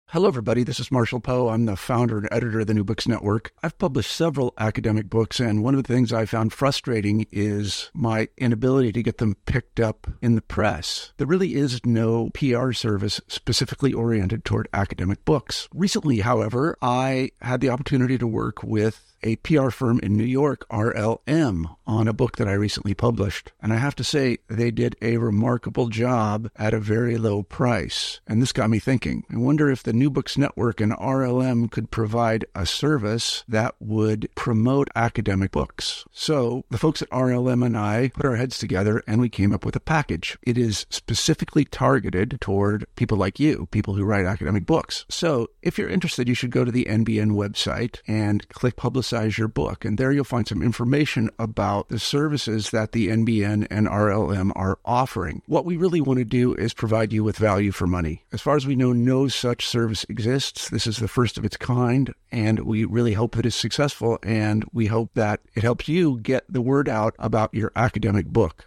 Hello, everybody. This is Marshall Poe. I'm the founder and editor of the New Books Network. I've published several academic books, and one of the things I found frustrating is my inability to get them picked up in the press. There really is no PR service specifically oriented toward academic books. Recently, however, I had the opportunity to work with a PR firm in New York, RLM, on a book that I recently published. And I have to say, they did a remarkable job at a very low price. And this got me thinking. I wonder if the New Books Network and RLM could provide a service that would promote academic books. So the folks at RLM and I put our heads together and we came up with a package. It is specifically targeted toward people like you, people who write academic books. So if you're interested, you should go to the NBN website and click Publicize Your Book. And there you'll find some information about the services that the NBN and RLM are offering. What we really want to do is provide you with value for money. As far as we know, no such service exists. This is the first of its kind, and we really hope that it's successful, and we hope that it helps you get the word out about your academic book.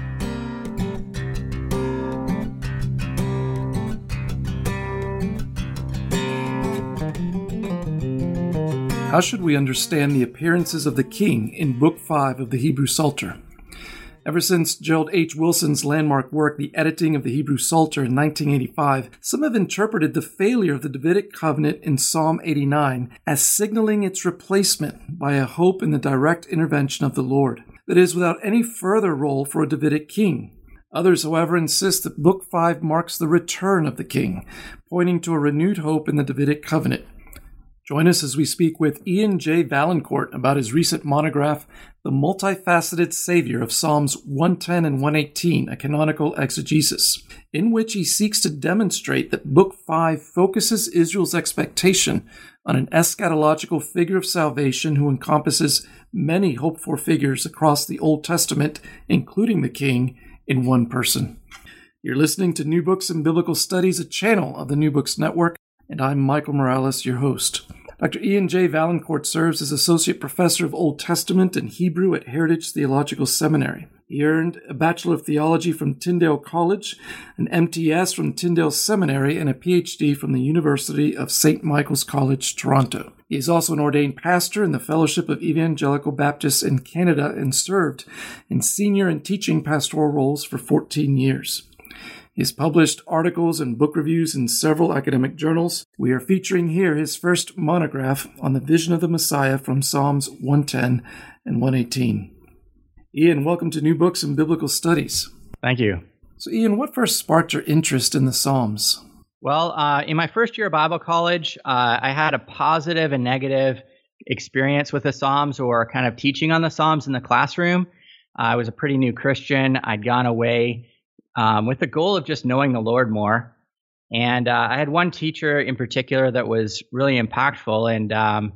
How should we understand the appearances of the king in Book 5 of the Hebrew Psalter? Ever since Gerald H. Wilson's landmark work, The Editing of the Hebrew Psalter in 1985, some have interpreted the failure of the Davidic covenant in Psalm 89 as signaling its replacement by a hope in the direct intervention of the Lord, that is, without any further role for a Davidic king. Others, however, insist that Book 5 marks the return of the king, pointing to a renewed hope in the Davidic covenant. Join us as we speak with Ian J. Valancourt about his recent monograph, The Multifaceted Savior of Psalms 110 and 118, a Canonical Exegesis, in which he seeks to demonstrate that Book 5 focuses Israel's expectation on an eschatological figure of salvation who encompasses many hoped-for figures across the Old Testament, including the King, in one person. You're listening to New Books in Biblical Studies, a channel of the New Books Network, and I'm Michael Morales, your host. Dr. Ian J. Valancourt serves as Associate Professor of Old Testament and Hebrew at Heritage Theological Seminary. He earned a Bachelor of Theology from Tyndale College, an MTS from Tyndale Seminary, and a PhD from the University of St. Michael's College, Toronto. He is also an ordained pastor in the Fellowship of Evangelical Baptists in Canada and served in senior and teaching pastoral roles for 14 years. He has published articles and book reviews in several academic journals. We are featuring here his first monograph on the vision of the Messiah from Psalms 110 and 118. Ian, welcome to New Books in Biblical Studies. Thank you. So Ian, what first sparked your interest in the Psalms? Well, in my first year of Bible college, I had a positive and negative experience with the Psalms, or kind of teaching on the Psalms in the classroom. I was a pretty new Christian. I'd gone away with the goal of just knowing the Lord more. And I had one teacher in particular that was really impactful and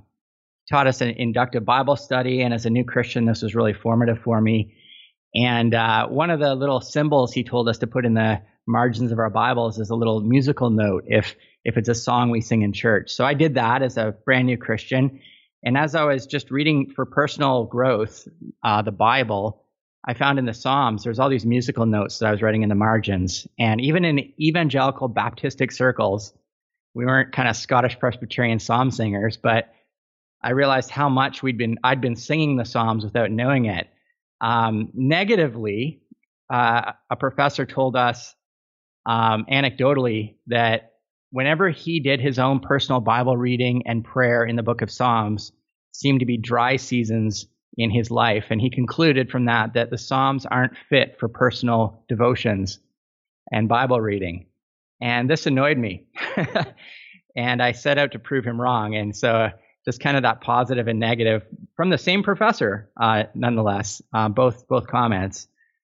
taught us an inductive Bible study. And as a new Christian, this was really formative for me. And one of the little symbols he told us to put in the margins of our Bibles is a little musical note if it's a song we sing in church. So I did that as a brand new Christian. And as I was just reading for personal growth, the Bible, I found in the Psalms, there's all these musical notes that I was writing in the margins. And even in evangelical Baptistic circles, we weren't kind of Scottish Presbyterian psalm singers, but I realized how much I'd been singing the Psalms without knowing it. Negatively, a professor told us anecdotally that whenever he did his own personal Bible reading and prayer in the book of Psalms, seemed to be dry seasons in his life. And he concluded from that the Psalms aren't fit for personal devotions and Bible reading. And this annoyed me. And I set out to prove him wrong. And so just kind of that positive and negative from the same professor, nonetheless, both comments.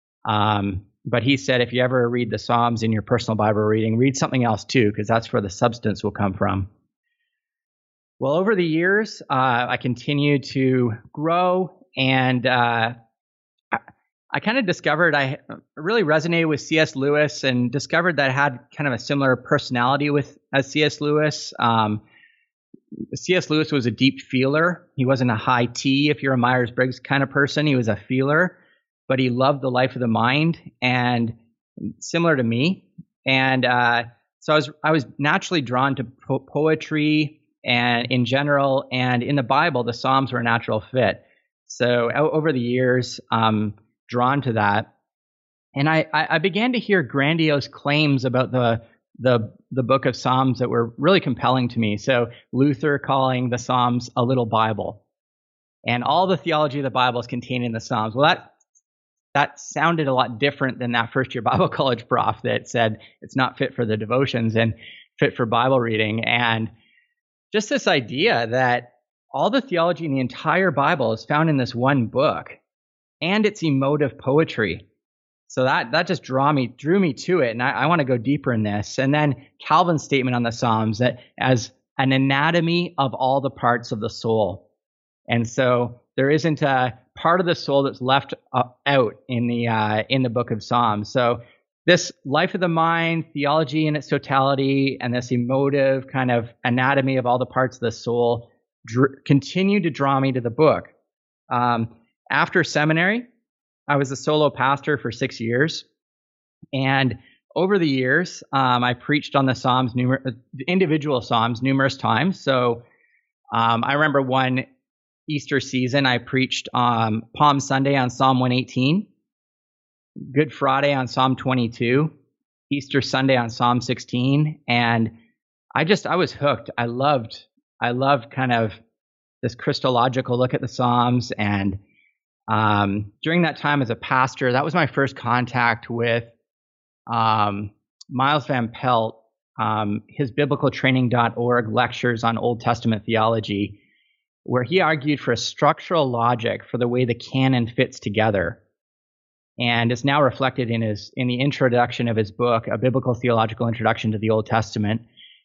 But he said, if you ever read the Psalms in your personal Bible reading, read something else too, because that's where the substance will come from. Well, over the years, I continued to grow, and I kind of discovered I really resonated with C.S. Lewis, and discovered that I had kind of a similar personality as C.S. Lewis. C.S. Lewis was a deep feeler. He wasn't a high T, if you're a Myers-Briggs kind of person. He was a feeler, but he loved the life of the mind, and similar to me. And So I was naturally drawn to poetry and in general, and in the Bible, the Psalms were a natural fit. So over the years, drawn to that, and I began to hear grandiose claims about the book of Psalms that were really compelling to me. So Luther calling the Psalms a little Bible, and all the theology of the Bible is contained in the Psalms. Well, that sounded a lot different than that first year Bible college prof that said it's not fit for the devotions and fit for Bible reading. And just this idea that all the theology in the entire Bible is found in this one book, and it's emotive poetry. So that just drew me to it. And I want to go deeper in this. And then Calvin's statement on the Psalms that as an anatomy of all the parts of the soul. And so there isn't a part of the soul that's left out in the book of Psalms. So this life of the mind, theology in its totality, and this emotive kind of anatomy of all the parts of the soul continue to draw me to the book. After seminary, I was a solo pastor for 6 years. And over the years, I preached on the Psalms, individual Psalms, numerous times. So I remember one Easter season, I preached Palm Sunday on Psalm 118, Good Friday on Psalm 22, Easter Sunday on Psalm 16. And I was hooked. I loved kind of this Christological look at the Psalms. And during that time as a pastor, that was my first contact with Miles Van Pelt, his biblicaltraining.org lectures on Old Testament theology, where he argued for a structural logic for the way the canon fits together. And it's now reflected in the introduction of his book, A Biblical Theological Introduction to the Old Testament.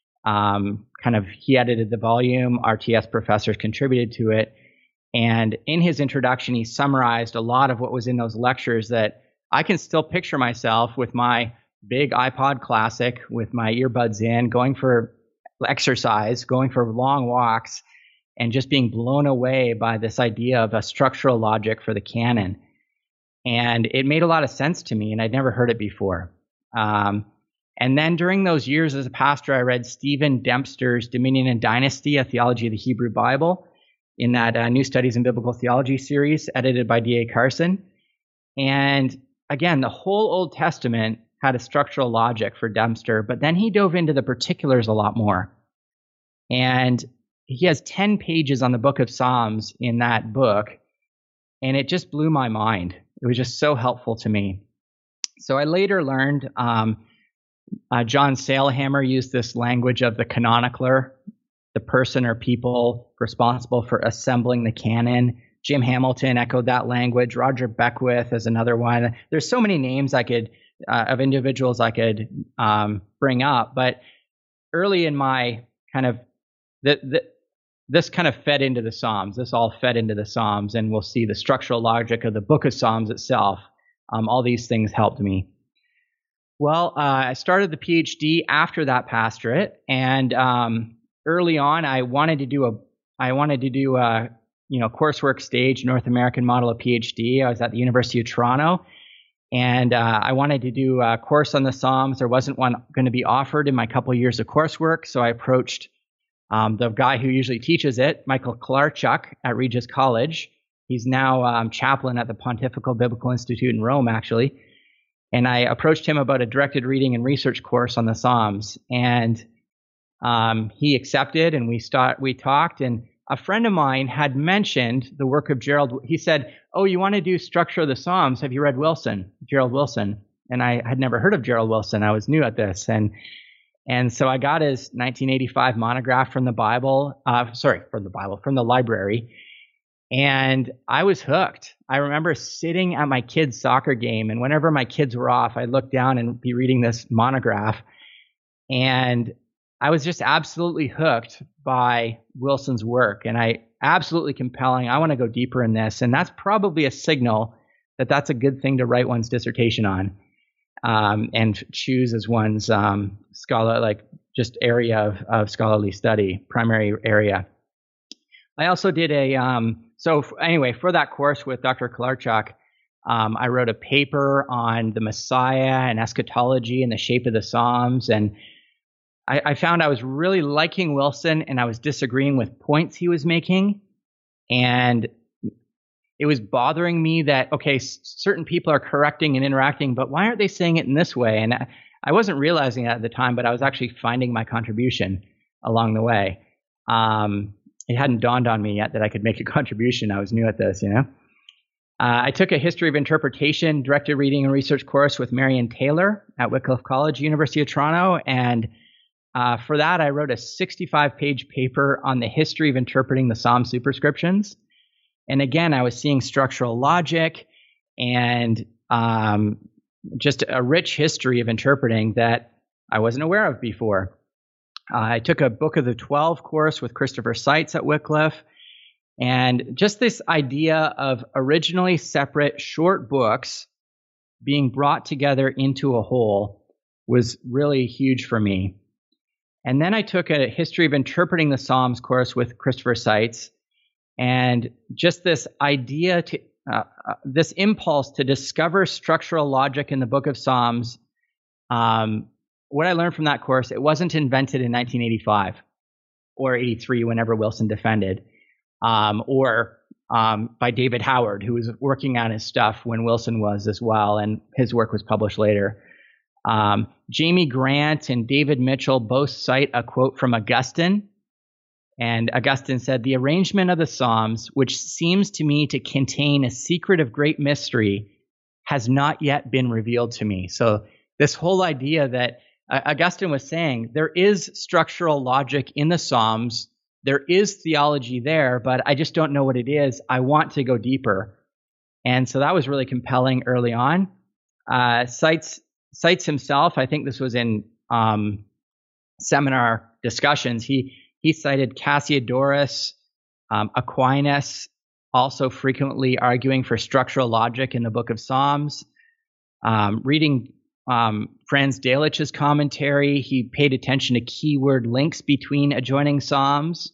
He edited the volume, RTS professors contributed to it. And in his introduction, he summarized a lot of what was in those lectures that I can still picture myself with my big iPod Classic, with my earbuds in, going for exercise, going for long walks, and just being blown away by this idea of a structural logic for the canon. And it made a lot of sense to me, and I'd never heard it before. And then during those years as a pastor, I read Stephen Dempster's Dominion and Dynasty, A Theology of the Hebrew Bible, in that New Studies in Biblical Theology series, edited by D.A. Carson. And again, the whole Old Testament had a structural logic for Dempster, but then he dove into the particulars a lot more. And he has 10 pages on the book of Psalms in that book, and it just blew my mind. It was just so helpful to me. So I later learned John Sailhammer used this language of the canonicler, the person or people responsible for assembling the canon. Jim Hamilton echoed that language. Roger Beckwith is another one. There's so many names I could of individuals I could bring up, but early in my kind of this kind of fed into the Psalms. This all fed into the Psalms, and we'll see the structural logic of the book of Psalms itself. All these things helped me. Well, I started the PhD after that pastorate, and early on, I wanted to do a coursework stage North American model of PhD. I was at the University of Toronto, and I wanted to do a course on the Psalms. There wasn't one going to be offered in my couple of years of coursework, so I approached the guy who usually teaches it, Michael Klarchuk at Regis College. He's now chaplain at the Pontifical Biblical Institute in Rome, actually. And I approached him about a directed reading and research course on the Psalms. And he accepted, and we talked. And a friend of mine had mentioned the work of Gerald. He said, "Oh, you want to do structure of the Psalms? Have you read Gerald Wilson?" And I had never heard of Gerald Wilson. I was new at this. And so I got his 1985 monograph from the library, and I was hooked. I remember sitting at my kids' soccer game, and whenever my kids were off, I'd look down and be reading this monograph, and I was just absolutely hooked by Wilson's work, and absolutely compelling. I want to go deeper in this, and that's probably a signal that that's a good thing to write one's dissertation on. And choose as one's area of scholarly study, primary area. I also did for that course with Dr. Klarchuk, I wrote a paper on the Messiah and eschatology and the shape of the Psalms. And I found I was really liking Wilson and I was disagreeing with points he was making. And it was bothering me that, okay, certain people are correcting and interacting, but why aren't they saying it in this way? And I wasn't realizing that at the time, but I was actually finding my contribution along the way. It hadn't dawned on me yet that I could make a contribution. I was new at this, I took a history of interpretation, directed reading and research course with Marion Taylor at Wycliffe College, University of Toronto. And for that, I wrote a 65-page paper on the history of interpreting the Psalm superscriptions. And again, I was seeing structural logic and just a rich history of interpreting that I wasn't aware of before. I took a Book of the 12 course with Christopher Seitz at Wycliffe. And just this idea of originally separate short books being brought together into a whole was really huge for me. And then I took a history of interpreting the Psalms course with Christopher Seitz. And just this idea this impulse to discover structural logic in the Book of Psalms, what I learned from that course, it wasn't invented in 1985 or 83 whenever Wilson defended, or by David Howard, who was working on his stuff when Wilson was as well, and his work was published later. Jamie Grant and David Mitchell both cite a quote from Augustine. And Augustine said, "The arrangement of the Psalms, which seems to me to contain a secret of great mystery, has not yet been revealed to me." So this whole idea that Augustine was saying, there is structural logic in the Psalms, there is theology there, but I just don't know what it is. I want to go deeper. And so that was really compelling early on. Seitz himself, I think this was in seminar discussions, he cited Cassiodorus, Aquinas, also frequently arguing for structural logic in the Book of Psalms. Reading Franz Delitzsch's commentary, he paid attention to keyword links between adjoining Psalms.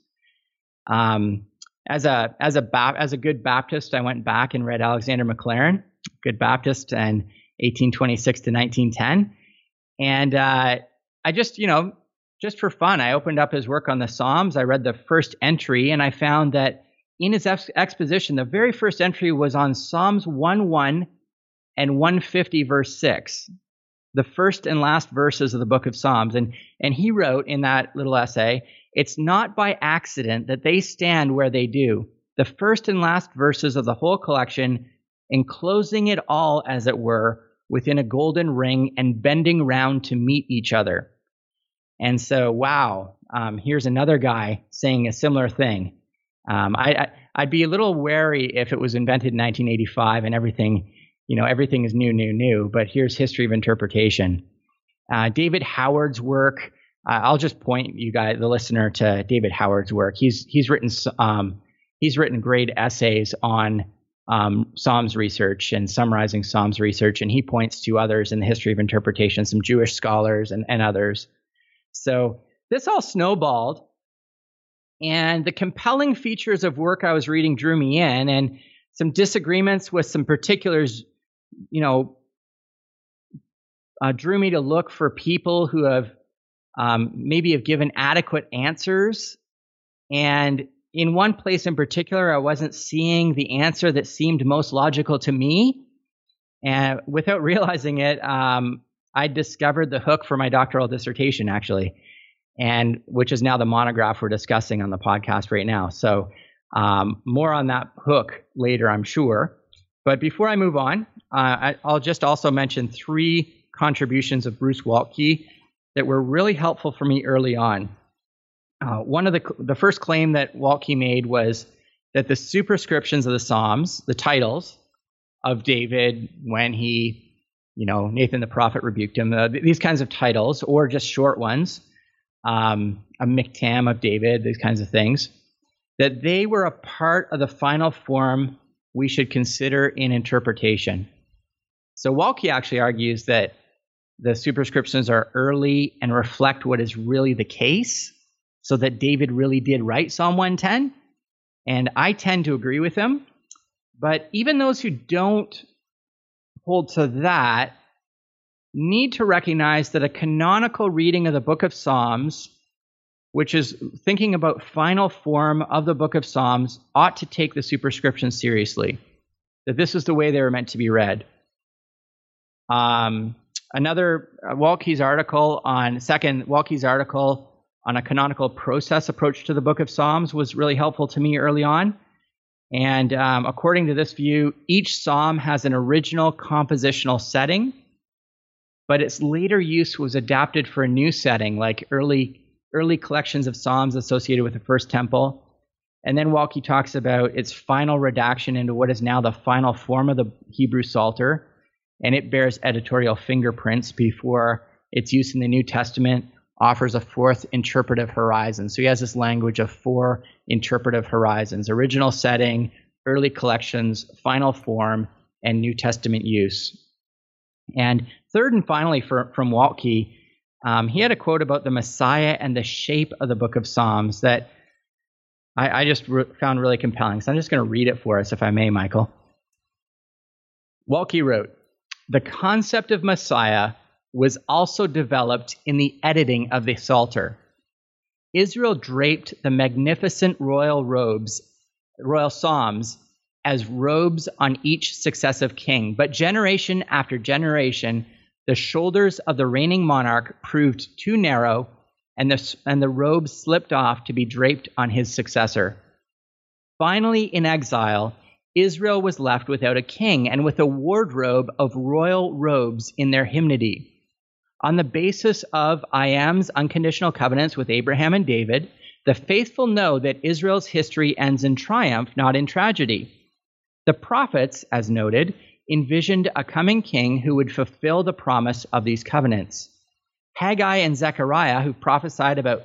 As a good Baptist, I went back and read Alexander Maclaren, good Baptist, and 1826 to 1910. And I just for fun, I opened up his work on the Psalms. I read the first entry, and I found that in his exposition, the very first entry was on Psalms 1:1 and 150, verse 6, the first and last verses of the Book of Psalms. And he wrote in that little essay, "It's not by accident that they stand where they do. The first and last verses of the whole collection, enclosing it all, as it were, within a golden ring and bending round to meet each other." And so, wow, here's another guy saying a similar thing. I'd be a little wary if it was invented in 1985 and everything is new. But here's history of interpretation. David Howard's work. I'll just point you guys, the listener, to David Howard's work. He's written great essays on Psalms research and summarizing Psalms research, and he points to others in the history of interpretation, some Jewish scholars and others. So this all snowballed, and the compelling features of work I was reading drew me in, and some disagreements with some particulars, drew me to look for people who have given adequate answers. And in one place in particular, I wasn't seeing the answer that seemed most logical to me. And without realizing it, I discovered the hook for my doctoral dissertation, actually, and which is now the monograph we're discussing on the podcast right now. So more on that hook later, I'm sure. But before I move on, I'll just also mention 3 contributions of Bruce Waltke that were really helpful for me early on. One of the first claim that Waltke made was that the superscriptions of the Psalms, the titles of David when he, Nathan the prophet rebuked him, these kinds of titles, or just short ones, a miktam of David, these kinds of things, that they were a part of the final form we should consider in interpretation. So Waltke actually argues that the superscriptions are early and reflect what is really the case, so that David really did write Psalm 110. And I tend to agree with him. But even those who don't hold to that need to recognize that a canonical reading of the book of Psalms, which is thinking about final form of the book of Psalms, ought to take the superscription seriously, that this is the way they were meant to be read. Another Waltke's article on a canonical process approach to the book of Psalms was really helpful to me early on. And according to this view, each psalm has an original compositional setting, but its later use was adapted for a new setting, like early collections of psalms associated with the First Temple. And then Waltke talks about its final redaction into what is now the final form of the Hebrew Psalter, and it bears editorial fingerprints before its use in the New Testament offers a fourth interpretive horizon. So he has this language of 4 interpretive horizons: original setting, early collections, final form, and New Testament use. And third and finally from Waltke, he had a quote about the Messiah and the shape of the book of Psalms that I just found really compelling. So I'm just going to read it for us, if I may, Michael. Waltke wrote, "The concept of Messiah was also developed in the editing of the Psalter. Israel draped the magnificent royal psalms as robes on each successive king, but generation after generation, the shoulders of the reigning monarch proved too narrow, and the robes slipped off to be draped on his successor. Finally, in exile, Israel was left without a king and with a wardrobe of royal robes in their hymnody. On the basis of I.am.'s unconditional covenants with Abraham and David, the faithful know that Israel's history ends in triumph, not in tragedy. The prophets, as noted, envisioned a coming king who would fulfill the promise of these covenants. Haggai and Zechariah, who prophesied about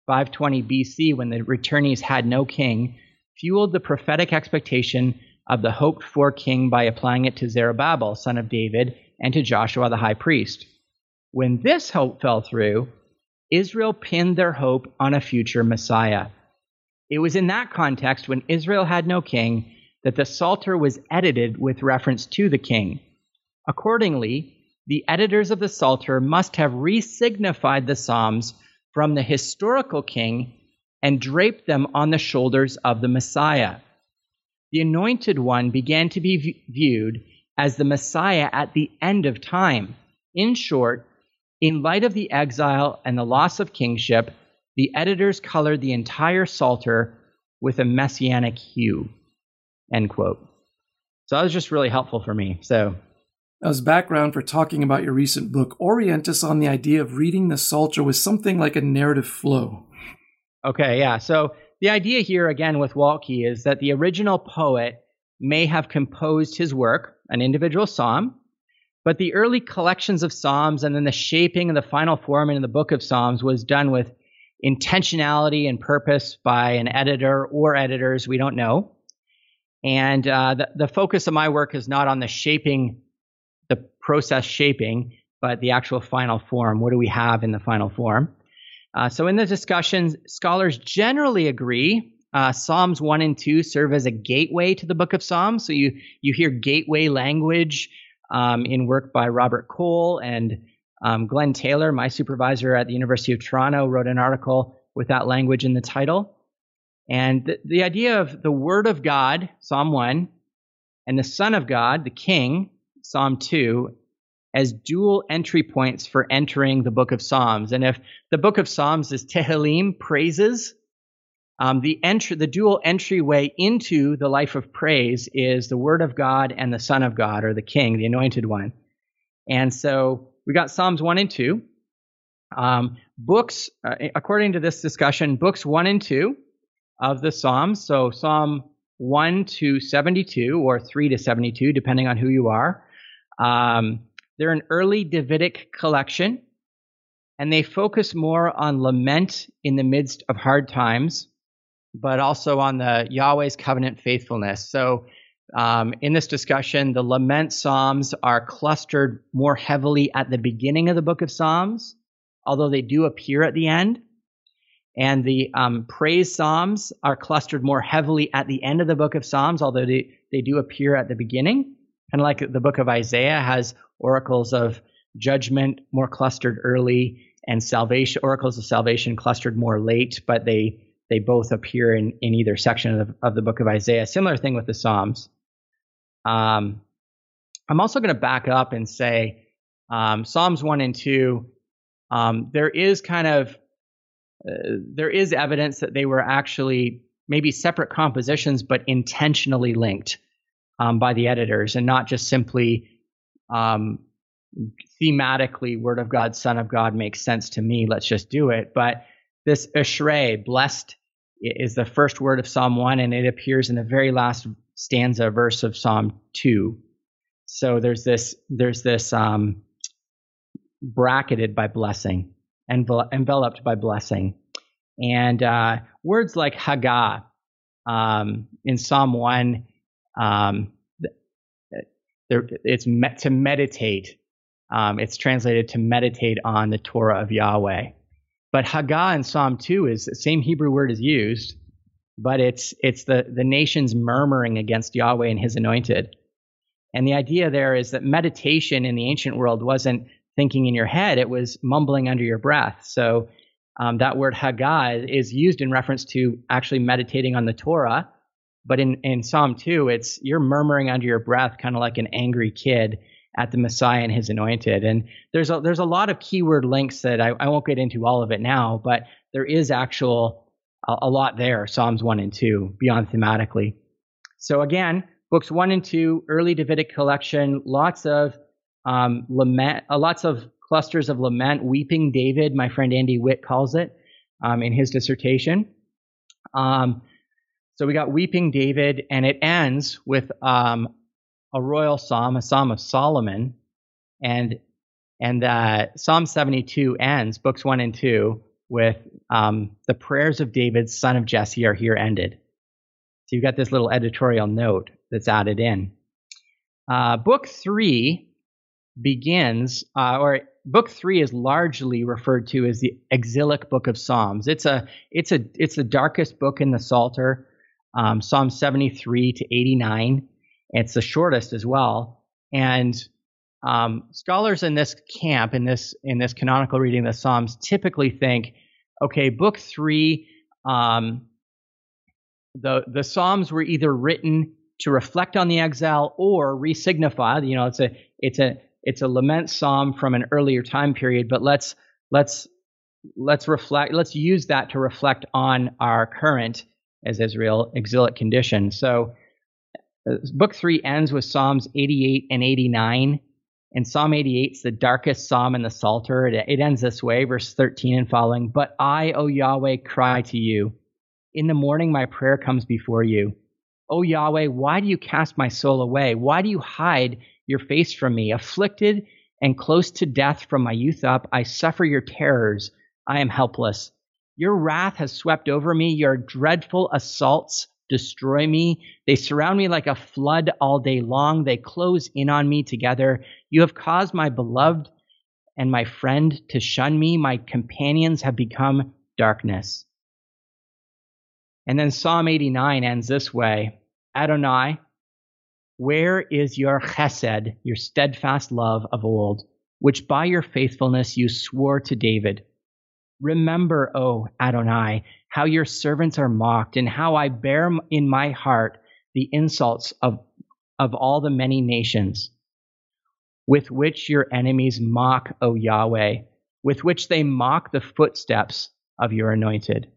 520 BC when the returnees had no king, fueled the prophetic expectation of the hoped-for king by applying it to Zerubbabel, son of David, and to Joshua the high priest. When this hope fell through, Israel pinned their hope on a future Messiah. It was in that context, when Israel had no king, that the Psalter was edited with reference to the king. Accordingly, the editors of the Psalter must have re-signified the Psalms from the historical king and draped them on the shoulders of the Messiah. The Anointed One began to be viewed as the Messiah at the end of time. In short, in light of the exile and the loss of kingship, the editors colored the entire Psalter with a messianic hue." End quote. So that was just really helpful for me. So as background for talking about your recent book, orient us on the idea of reading the Psalter with something like a narrative flow. Okay, yeah. So the idea here, again, with Waltke is that the original poet may have composed his work, an individual psalm, but the early collections of psalms and then the shaping and the final form in the book of Psalms was done with intentionality and purpose by an editor or editors, we don't know. And the focus of my work is not on the shaping, the process shaping, but the actual final form. What do we have in the final form? So in the discussions, scholars generally agree Psalms 1 and 2 serve as a gateway to the book of Psalms. So you hear gateway language in work by Robert Cole, and Glenn Taylor, my supervisor at the University of Toronto, wrote an article with that language in the title. And the idea of the Word of God, Psalm 1, and the Son of God, the King, Psalm 2, as dual entry points for entering the book of Psalms. And if the book of Psalms is Tehillim, praises, the dual entryway into the life of praise is the Word of God and the Son of God, or the King, the Anointed One. And so we got Psalms 1 and 2. Books, according to this discussion, books 1 and 2 of the Psalms, so Psalm 1 to 72 or 3 to 72, depending on who you are. They're an early Davidic collection, and they focus more on lament in the midst of hard times, but also on the Yahweh's covenant faithfulness. So in this discussion, the lament psalms are clustered more heavily at the beginning of the book of Psalms, although they do appear at the end. And the praise psalms are clustered more heavily at the end of the book of Psalms, although they do appear at the beginning. Kind of like the book of Isaiah has oracles of judgment more clustered early, and salvation, oracles of salvation clustered more late, but they both appear in either section of the book of Isaiah. Similar thing with the Psalms. I'm also going to back up and say Psalms 1 and 2, there is evidence that they were actually maybe separate compositions, but intentionally linked by the editors, and not just simply thematically, Word of God, Son of God makes sense to me, let's just do it. But this Ashrei, blessed, is the first word of Psalm 1, and it appears in the very last stanza verse of Psalm 2. So there's this bracketed by blessing, enveloped by blessing. And words like Haggah in Psalm 1, it's to meditate. It's translated to meditate on the Torah of Yahweh. But Haggah in Psalm 2 is the same Hebrew word is used, but it's the nation's murmuring against Yahweh and his anointed. And the idea there is that meditation in the ancient world wasn't thinking in your head, it was mumbling under your breath. So that word Haggah is used in reference to actually meditating on the Torah. But in Psalm 2, it's you're murmuring under your breath, kind of like an angry kid at the Messiah and his anointed. And there's a lot of keyword links that I won't get into all of it now, but there is a lot there, Psalms 1 and 2, beyond thematically. So again, books 1 and 2, early Davidic collection, lots of lament, lots of clusters of lament, weeping David, my friend Andy Witt calls it in his dissertation. So we got weeping David, and it ends with a royal psalm, a psalm of Solomon, and Psalm 72 ends, books 1 and 2, with the prayers of David, son of Jesse, are here ended. So you've got this little editorial note that's added in. Book 3 begins, Book 3 is largely referred to as the exilic book of Psalms. It's the darkest book in the Psalter, Psalm 73 to 89. It's the shortest as well. And scholars in this camp, in this canonical reading of the Psalms, typically think, okay, Book 3, the Psalms were either written to reflect on the exile or re-signify. You know, it's a lament psalm from an earlier time period, but let's use that to reflect on our current, as Israel, exilic condition. So Book 3 ends with Psalms 88 and 89, and Psalm 88 is the darkest psalm in the Psalter. It ends this way, verse 13 and following, "But I, O Yahweh, cry to you. In the morning my prayer comes before you. O Yahweh, why do you cast my soul away? Why do you hide your face from me? Afflicted and close to death from my youth up, I suffer your terrors. I am helpless. Your wrath has swept over me. Your dreadful assaults destroy me. They surround me like a flood all day long. They close in on me together. You have caused my beloved and my friend to shun me. My companions have become darkness." And then Psalm 89 ends this way. "Adonai, where is your chesed, your steadfast love of old, which by your faithfulness you swore to David? Remember, O Adonai, how your servants are mocked, and how I bear in my heart the insults of all the many nations, with which your enemies mock, O Yahweh, with which they mock the footsteps of your anointed."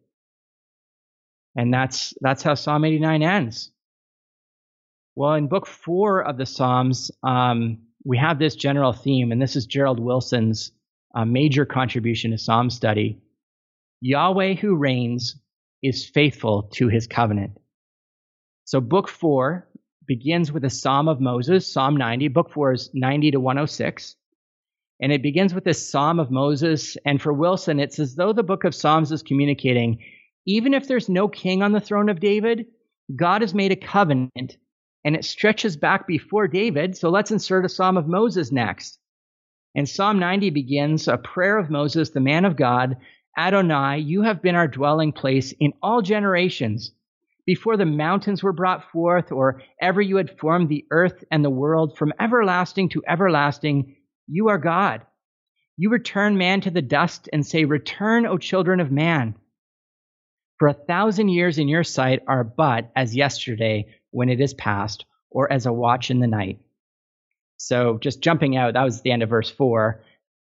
And that's how Psalm 89 ends. Well, in Book 4 of the Psalms, we have this general theme, and this is Gerald Wilson's major contribution to Psalm study. Yahweh who reigns is faithful to his covenant. So Book 4 begins with a Psalm of Moses, Psalm 90. Book 4 is 90 to 106. And it begins with this Psalm of Moses. And for Wilson, it's as though the book of Psalms is communicating, even if there's no king on the throne of David, God has made a covenant, and it stretches back before David. So let's insert a Psalm of Moses next. And Psalm 90 begins a prayer of Moses, the man of God. "Adonai, you have been our dwelling place in all generations. Before the mountains were brought forth, or ever you had formed the earth and the world, from everlasting to everlasting, you are God. You return man to the dust and say, return, O children of man. For 1,000 years in your sight are but as yesterday when it is past, or as a watch in the night. So just jumping out, that was the end of verse 4.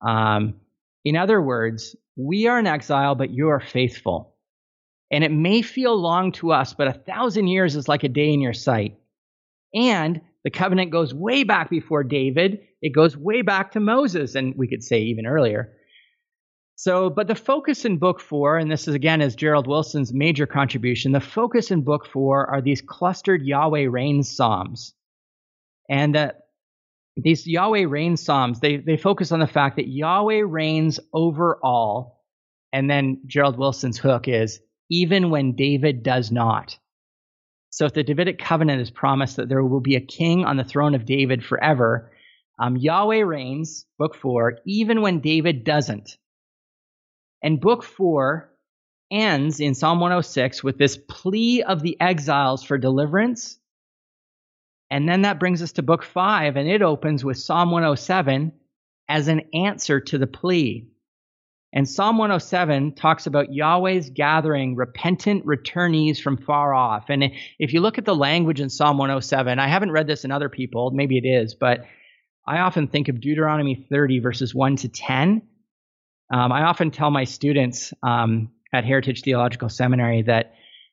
In other words, we are in exile, but you are faithful. And it may feel long to us, but 1,000 years is like a day in your sight. And the covenant goes way back before David. It goes way back to Moses, and we could say even earlier. So, but the focus in Book 4, and this is again is Gerald Wilson's major contribution, the focus in Book 4 are these clustered Yahweh reigns psalms. And these Yahweh reigns psalms, they focus on the fact that Yahweh reigns over all. And then Gerald Wilson's hook is, even when David does not. So if the Davidic covenant is promised that there will be a king on the throne of David forever, Yahweh reigns, Book 4, even when David doesn't. And Book 4 ends in Psalm 106 with this plea of the exiles for deliverance. And then that brings us to Book 5, and it opens with Psalm 107 as an answer to the plea. And Psalm 107 talks about Yahweh's gathering repentant returnees from far off. And if you look at the language in Psalm 107, I haven't read this in other people, maybe it is, but I often think of Deuteronomy 30 verses 1 to 10. I often tell my students at Heritage Theological Seminary that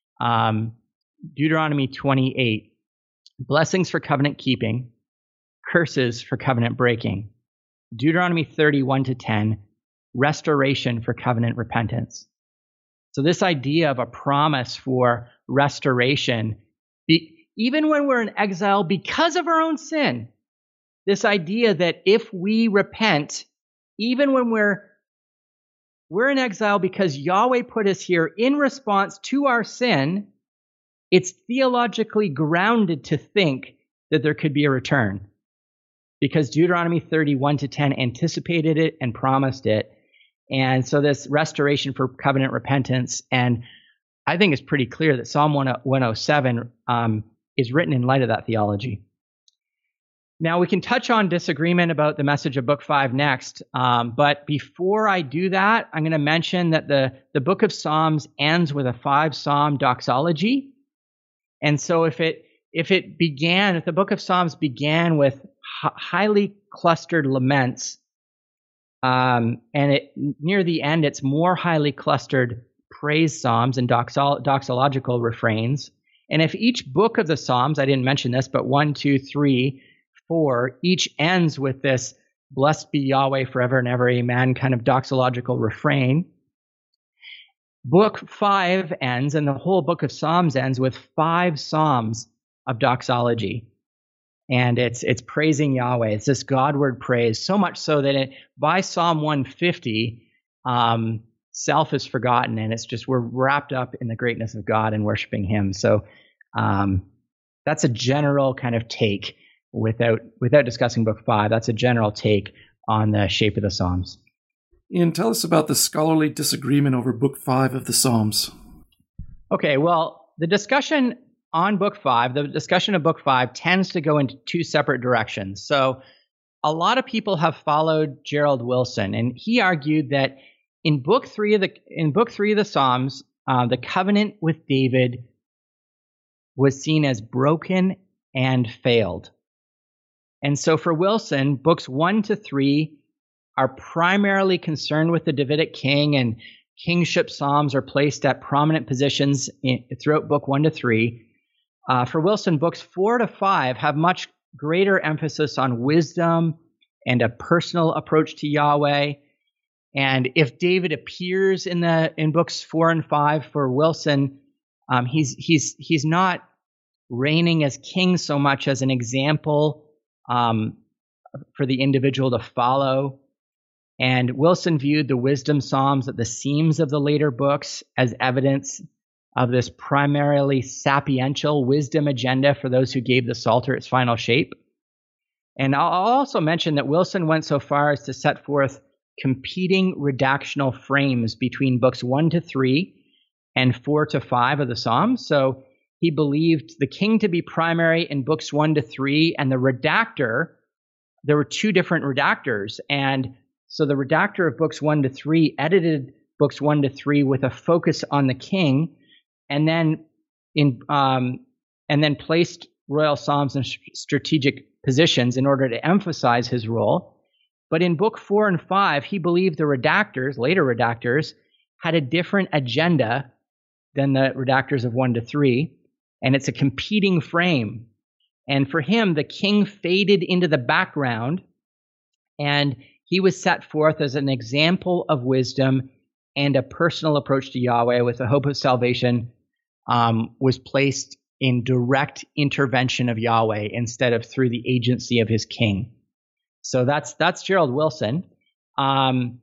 Deuteronomy 28, blessings for covenant keeping, curses for covenant breaking. Deuteronomy 30, 1 to 10, restoration for covenant repentance. So this idea of a promise for restoration, even when we're in exile because of our own sin, this idea that if we repent, even when we're in exile because Yahweh put us here in response to our sin, it's theologically grounded to think that there could be a return. Because Deuteronomy 31 to 10 anticipated it and promised it. And so this restoration for covenant repentance, and I think it's pretty clear that Psalm 107 is written in light of that theology. Now, we can touch on disagreement about the message of Book 5 next, but before I do that, I'm going to mention that the book of Psalms ends with a 5-psalm doxology. And so if the book of Psalms began with highly clustered laments, and near the end, it's more highly clustered praise psalms and doxological refrains. And if each book of the Psalms, I didn't mention this, but 1, 2, 3, 4, each ends with this blessed be Yahweh forever and ever, amen, kind of doxological refrain. Book 5 ends, and the whole book of Psalms ends with 5 psalms of doxology. And it's praising Yahweh. It's this Godward praise, so much so that by Psalm 150, self is forgotten, and it's just we're wrapped up in the greatness of God and worshiping Him. So that's a general kind of take without discussing Book 5. That's a general take on the shape of the Psalms. Ian, tell us about the scholarly disagreement over Book 5 of the Psalms. Okay, well, the discussion on Book 5, the discussion of Book 5 tends to go into 2 separate directions. So a lot of people have followed Gerald Wilson, and he argued that in Book 3 of the Psalms, the covenant with David was seen as broken and failed. And so for Wilson, Books 1 to 3 are primarily concerned with the Davidic king, and kingship psalms are placed at prominent positions throughout Book 1 to 3. For Wilson, Books 4 to 5 have much greater emphasis on wisdom and a personal approach to Yahweh. And if David appears in Books 4 and 5 for Wilson, he's not reigning as king so much as an example for the individual to follow. And Wilson viewed the wisdom psalms at the seams of the later books as evidence of this primarily sapiential wisdom agenda for those who gave the Psalter its final shape. And I'll also mention that Wilson went so far as to set forth competing redactional frames between Books 1 to 3 and 4 to 5 of the Psalms. So he believed the king to be primary in Books 1 to 3 and the redactor there were two different redactors. And so the redactor of books 1 to 3 edited books 1 to 3 with a focus on the king, and then placed royal psalms in strategic positions in order to emphasize his role. But in book 4 and 5, he believed the redactors, later redactors, had a different agenda than the redactors of 1 to 3, and it's a competing frame. And for him, the king faded into the background, and he was set forth as an example of wisdom and a personal approach to Yahweh with the hope of salvation was placed in direct intervention of Yahweh instead of through the agency of his king. So that's Gerald Wilson. And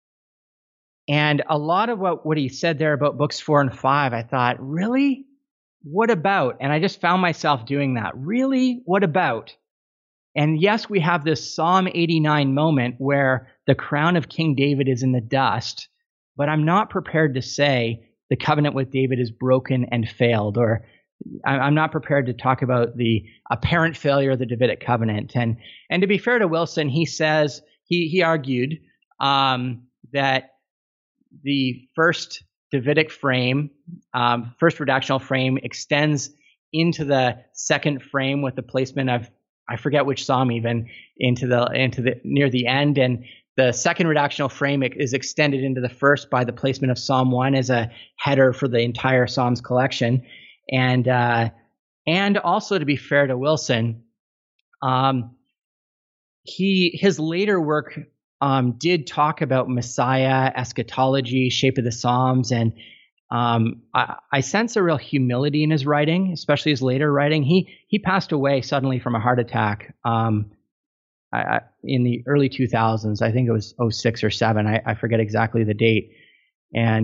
a lot of what he said there about books 4 and 5, I thought, really? What about? And I just found myself doing that. Really? What about? And yes, we have this Psalm 89 moment where the crown of King David is in the dust, but I'm not prepared to say the covenant with David is broken and failed, or I'm not prepared to talk about the apparent failure of the Davidic covenant. And to be fair to Wilson, he says, he argued that the first Davidic frame, first redactional frame, extends into the second frame with the placement of, I forget which psalm even, into the near the end, and the second redactional frame is extended into the first by the placement of Psalm 1 as a header for the entire Psalms collection. And also, to be fair to Wilson, his later work did talk about Messiah, eschatology, shape of the Psalms, and I sense a real humility in his writing, especially his later writing. He passed away suddenly from a heart attack in the early 2000s. I think it was 06 or 7. I forget exactly the date. And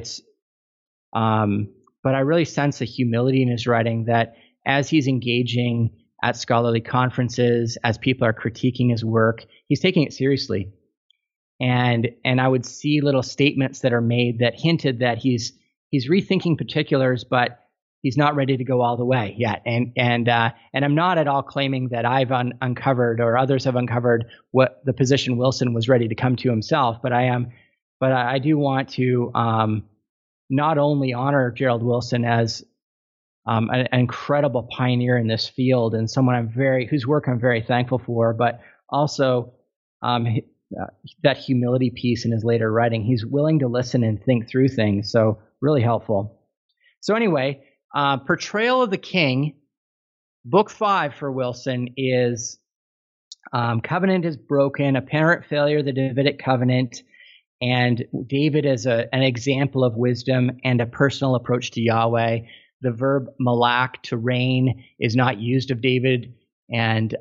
but I really sense a humility in his writing that as he's engaging at scholarly conferences, as people are critiquing his work, he's taking it seriously. And I would see little statements that are made that hinted that he's rethinking particulars, but he's not ready to go all the way yet. And I'm not at all claiming that I've uncovered or others have uncovered what the position Wilson was ready to come to himself, but I do want to not only honor Gerald Wilson as an incredible pioneer in this field and someone whose work I'm very thankful for, but also that humility piece in his later writing. He's willing to listen and think through things, so really helpful. So anyway, portrayal of the king, book 5 for Wilson is covenant is broken, apparent failure of the Davidic covenant, and David as an example of wisdom and a personal approach to Yahweh. The verb malak, to reign, is not used of David and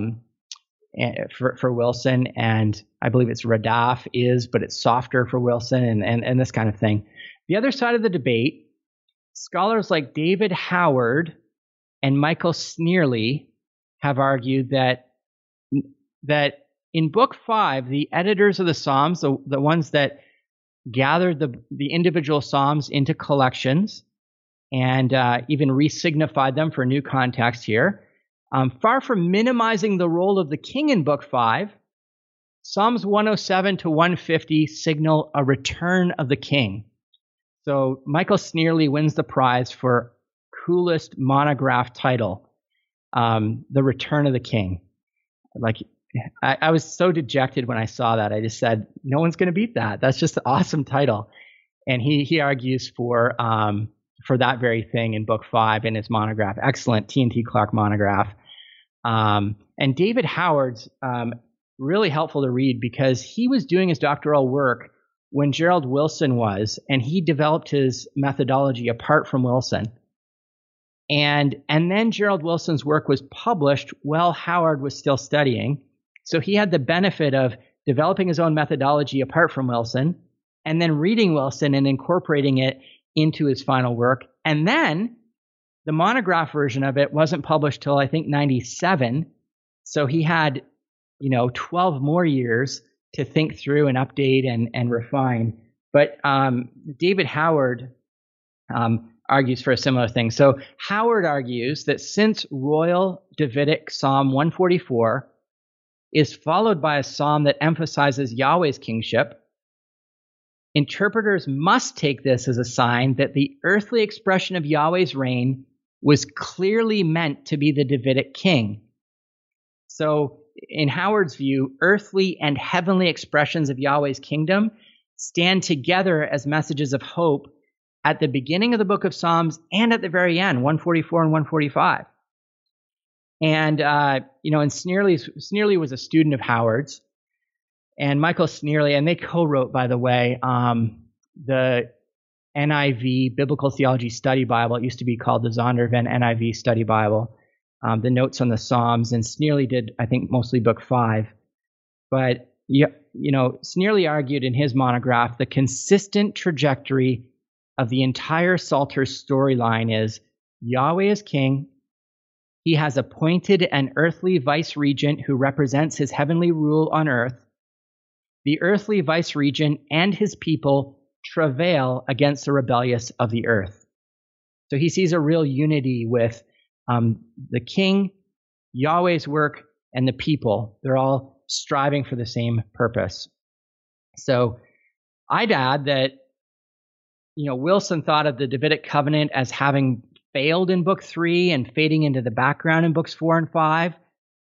for Wilson, and I believe it's radaf is, but it's softer for Wilson, and this kind of thing. The other side of the debate, scholars like David Howard and Michael Sneerly have argued that in book 5, the editors of the Psalms, the ones that gathered the individual Psalms into collections and even resignified them for new context here, far from minimizing the role of the king in book 5, Psalms 107 to 150 signal a return of the king. So Michael Sneerly wins the prize for coolest monograph title, The Return of the King. Like, I was so dejected when I saw that. I just said, no one's going to beat that. That's just an awesome title. And he argues for that very thing in book 5 in his monograph. Excellent T&T Clark monograph. And David Howard's really helpful to read because he was doing his doctoral work when Gerald Wilson was, and he developed his methodology apart from Wilson. And then Gerald Wilson's work was published while Howard was still studying. So he had the benefit of developing his own methodology apart from Wilson, and then reading Wilson and incorporating it into his final work. And then the monograph version of it wasn't published till I think 97. So he had, 12 more years to think through and update and refine. But David Howard argues for a similar thing. So Howard argues that since Royal Davidic Psalm 144 is followed by a psalm that emphasizes Yahweh's kingship, interpreters must take this as a sign that the earthly expression of Yahweh's reign was clearly meant to be the Davidic king. So, in Howard's view, earthly and heavenly expressions of Yahweh's kingdom stand together as messages of hope at the beginning of the book of Psalms and at the very end, 144 and 145. And, and Sneerly was a student of Howard's. And Michael Sneerly, and they co-wrote, by the way, the NIV Biblical Theology Study Bible. It used to be called the Zondervan NIV Study Bible. The notes on the Psalms, and Sneerly did, I think, mostly Book 5. But, Sneerly argued in his monograph, the consistent trajectory of the entire Psalter storyline is Yahweh is king. He has appointed an earthly vice-regent who represents his heavenly rule on earth. The earthly vice-regent and his people travail against the rebellious of the earth. So he sees a real unity with the king, Yahweh's work, and the people. They're all striving for the same purpose. So I'd add that, Wilson thought of the Davidic covenant as having failed in Book 3 and fading into the background in Books 4 and 5.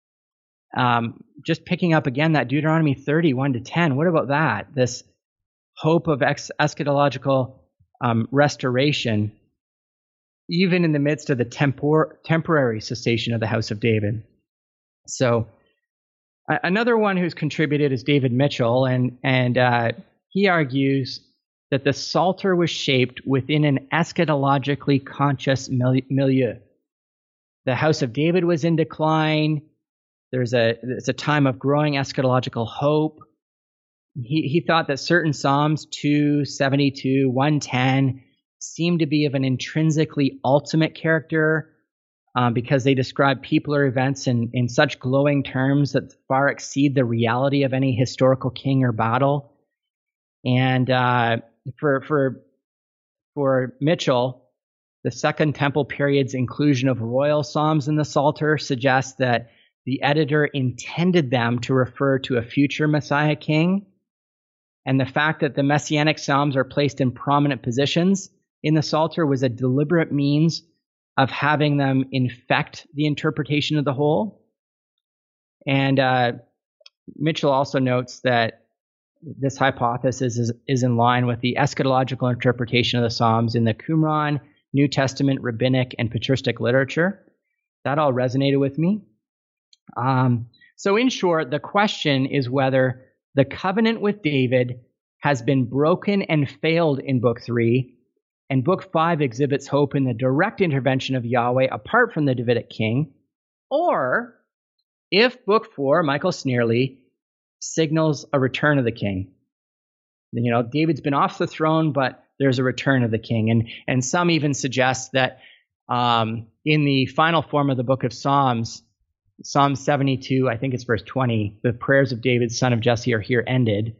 Just picking up again that Deuteronomy 30, 1-10. What about that? This hope of eschatological restoration, even in the midst of the temporary cessation of the house of David. So another one who's contributed is David Mitchell, and he argues that the Psalter was shaped within an eschatologically conscious milieu. The house of David was in decline. It's a time of growing eschatological hope. He thought that certain Psalms, 2, 72, 110, seem to be of an intrinsically ultimate character because they describe people or events in such glowing terms that far exceed the reality of any historical king or battle. And for Mitchell, the Second Temple period's inclusion of royal psalms in the Psalter suggests that the editor intended them to refer to a future Messiah king. And the fact that the Messianic Psalms are placed in prominent positions in the Psalter was a deliberate means of having them infect the interpretation of the whole. And Mitchell also notes that this hypothesis is in line with the eschatological interpretation of the Psalms in the Qumran, New Testament, rabbinic, and patristic literature. That all resonated with me. So in short, the question is whether the covenant with David has been broken and failed in Book 3, and Book 5 exhibits hope in the direct intervention of Yahweh apart from the Davidic king, or if Book 4, Michael Sneerly, signals a return of the king. David's been off the throne, but there's a return of the king. And some even suggest that in the final form of the book of Psalms, Psalm 72, I think it's verse 20, the prayers of David, son of Jesse, are here ended.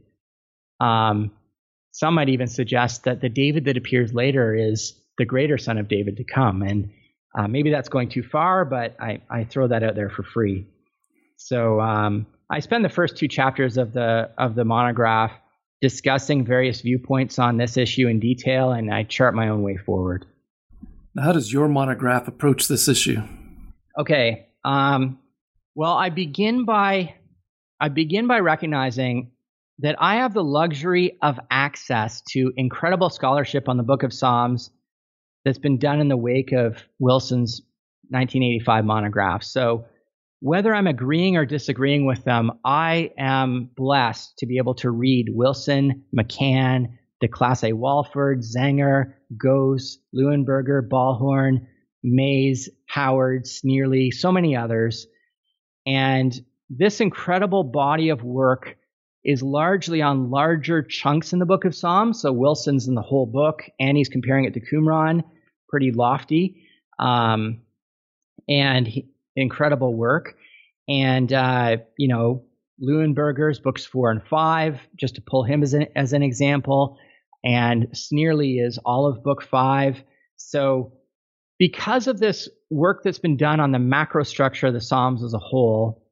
Some might even suggest that the David that appears later is the greater son of David to come. And maybe that's going too far, but I throw that out there for free. So I spend the first 2 chapters of the monograph discussing various viewpoints on this issue in detail, and I chart my own way forward. Now, how does your monograph approach this issue? Okay. Well, I begin by recognizing that I have the luxury of access to incredible scholarship on the Book of Psalms that's been done in the wake of Wilson's 1985 monograph. So whether I'm agreeing or disagreeing with them, I am blessed to be able to read Wilson, McCann, de Classe Walford, Zenger, Goes, Leuenberger, Ballhorn, Mays, Howard, Sneerly, so many others. And this incredible body of work is largely on larger chunks in the Book of Psalms. So Wilson's in the whole book, and he's comparing it to Qumran, pretty lofty, and incredible work. And, Leuenberger's books 4 and 5, just to pull him as an example. And Sneerly is all of book 5. So because of this work that's been done on the macro structure of the Psalms as a whole,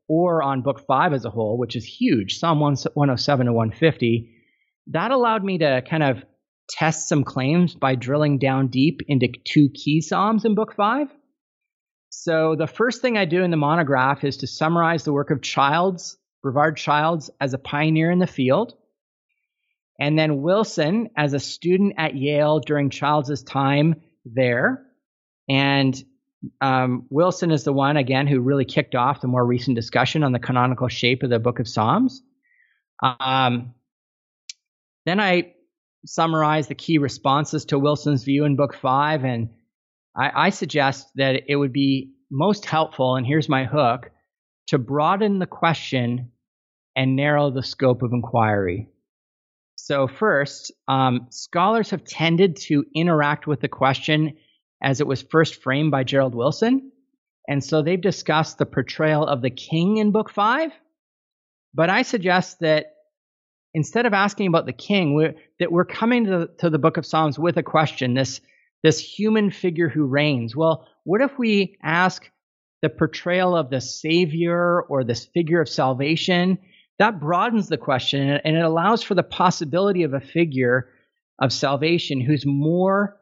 or on book 5 as a whole, which is huge, Psalm 107 to 150, that allowed me to kind of test some claims by drilling down deep into 2 key Psalms in book 5. So the first thing I do in the monograph is to summarize the work of Brevard Childs as a pioneer in the field, and then Wilson as a student at Yale during Childs' time there. And Wilson is the one, again, who really kicked off the more recent discussion on the canonical shape of the Book of Psalms. Then I summarize the key responses to Wilson's view in Book 5, and I suggest that it would be most helpful, and here's my hook, to broaden the question and narrow the scope of inquiry. So first, scholars have tended to interact with the question as it was first framed by Gerald Wilson. And so they've discussed the portrayal of the king in Book 5. But I suggest that instead of asking about the king, we're coming to the Book of Psalms with a question, this human figure who reigns. Well, what if we ask the portrayal of the Savior or this figure of salvation? That broadens the question, and it allows for the possibility of a figure of salvation who has more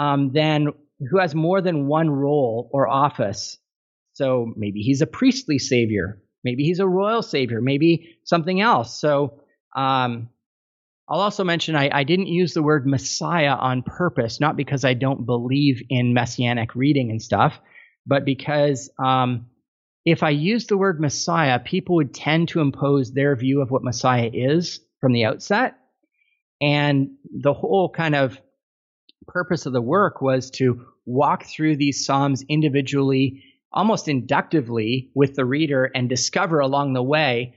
than one role or office. So maybe he's a priestly savior, maybe he's a royal savior, maybe something else. So I'll also mention I didn't use the word Messiah on purpose, not because I don't believe in messianic reading and stuff, but because if I used the word Messiah, people would tend to impose their view of what Messiah is from the outset. And the whole kind of purpose of the work was to walk through these Psalms individually, almost inductively with the reader, and discover along the way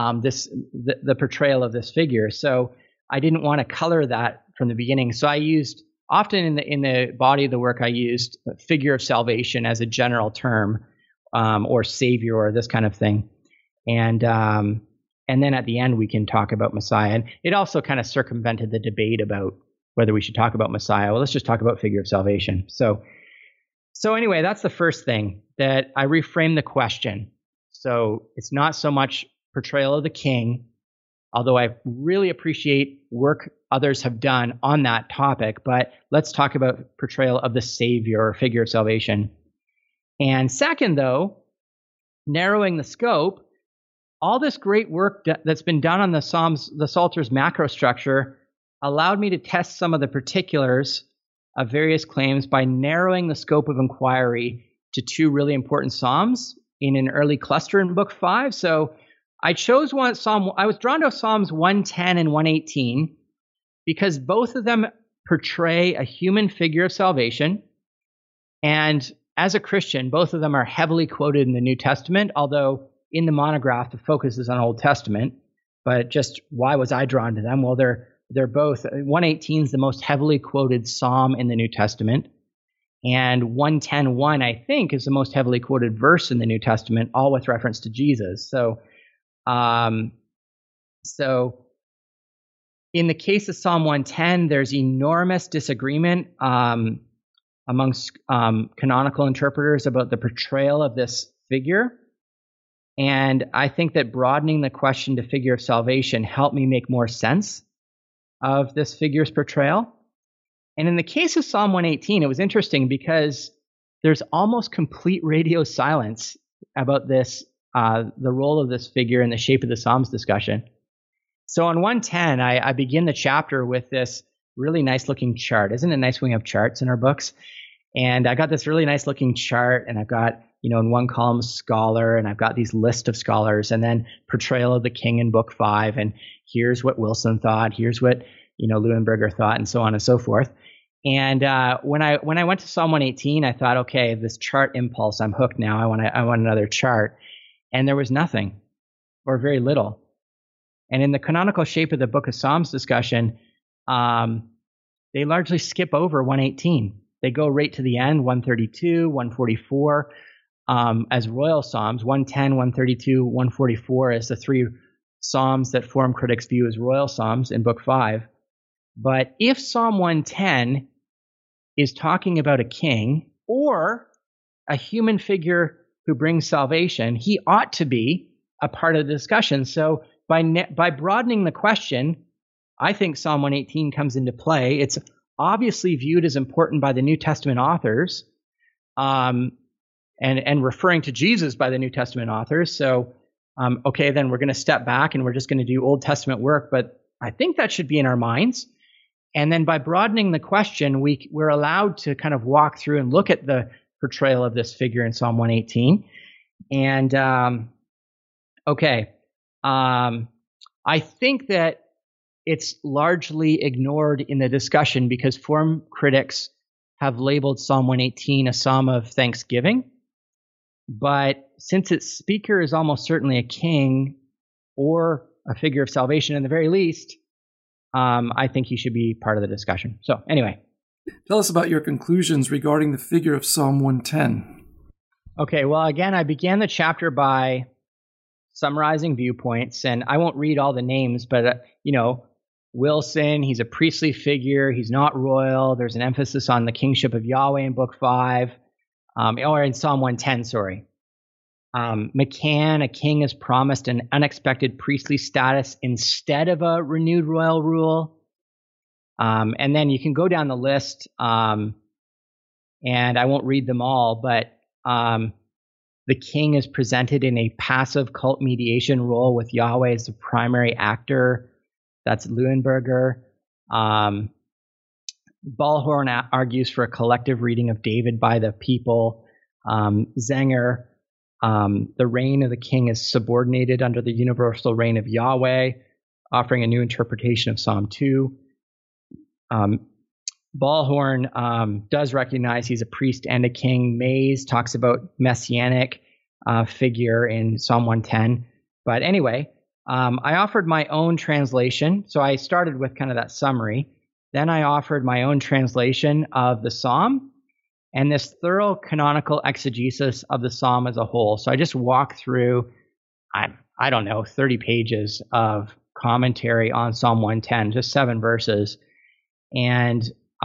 the portrayal of this figure. So I didn't want to color that from the beginning. So I used, often in the body of the work, I used figure of salvation as a general term, or savior, or this kind of thing. And then at the end, we can talk about Messiah. And it also kind of circumvented the debate about whether we should talk about Messiah. Well, let's just talk about figure of salvation. So anyway, that's the first thing, that I reframe the question. So it's not so much portrayal of the king, although I really appreciate work others have done on that topic, but let's talk about portrayal of the Savior or figure of salvation. And second, though, narrowing the scope, all this great work that's been done on the Psalter's macro structure allowed me to test some of the particulars of various claims by narrowing the scope of inquiry to 2 really important Psalms in an early cluster in Book 5. So I chose one Psalm. I was drawn to Psalms 110 and 118 because both of them portray a human figure of salvation. And as a Christian, both of them are heavily quoted in the New Testament, although in the monograph, the focus is on Old Testament. But just why was I drawn to them? Well, they're both. 118 is the most heavily quoted Psalm in the New Testament. And 110:1, I think, is the most heavily quoted verse in the New Testament, all with reference to Jesus. So in the case of Psalm 110, there's enormous disagreement amongst canonical interpreters about the portrayal of this figure. And I think that broadening the question to figure of salvation helped me make more sense of this figure's portrayal. And in the case of Psalm 118, it was interesting because there's almost complete radio silence about this, the role of this figure in the shape of the Psalms discussion. So on 110, I begin the chapter with this really nice looking chart. Isn't it nice when we have charts in our books? And I got this really nice looking chart, and I've got, in one column scholar, and I've got these list of scholars, and then portrayal of the king in Book 5, and here's what Wilson thought, here's what Leuenberger thought, and so on and so forth. And when I went to Psalm 118, I thought, okay, this chart impulse, I'm hooked now. I want another chart, and there was nothing, or very little. And in the canonical shape of the Book of Psalms discussion, they largely skip over 118. They go right to the end, 132, 144, as royal psalms. 110, 132, 144 is the 3 psalms that Forum critics view as royal psalms in Book 5. But if Psalm 110 is talking about a king or a human figure who brings salvation, he ought to be a part of the discussion. So by broadening the question, I think Psalm 118 comes into play. It's obviously viewed as important by the New Testament authors, and referring to Jesus by the New Testament authors. So, okay, then we're going to step back and we're just going to do Old Testament work, but I think that should be in our minds. And then by broadening the question, we're allowed to kind of walk through and look at the portrayal of this figure in Psalm 118. And I think that it's largely ignored in the discussion because form critics have labeled Psalm 118 a psalm of thanksgiving. But since its speaker is almost certainly a king or a figure of salvation in the very least, I think he should be part of the discussion. So anyway. Tell us about your conclusions regarding the figure of Psalm 110. Okay, well, again, I began the chapter by summarizing viewpoints, and I won't read all the names, but, Wilson, he's a priestly figure. He's not royal. There's an emphasis on the kingship of Yahweh in Book 5, or in Psalm 110, sorry. McCann, a king is promised an unexpected priestly status instead of a renewed royal rule. And then you can go down the list, and I won't read them all, but the king is presented in a passive cult mediation role with Yahweh as the primary actor. That's Leuenberger. Ballhorn argues for a collective reading of David by the people. Zenger, the reign of the king is subordinated under the universal reign of Yahweh, offering a new interpretation of Psalm 2. Ballhorn does recognize he's a priest and a king. Mays talks about messianic figure in Psalm 110. But anyway, I offered my own translation. So I started with kind of that summary. Then I offered my own translation of the psalm and this thorough canonical exegesis of the psalm as a whole. So I just walked through, I don't know, 30 pages of commentary on Psalm 110, just 7 verses. And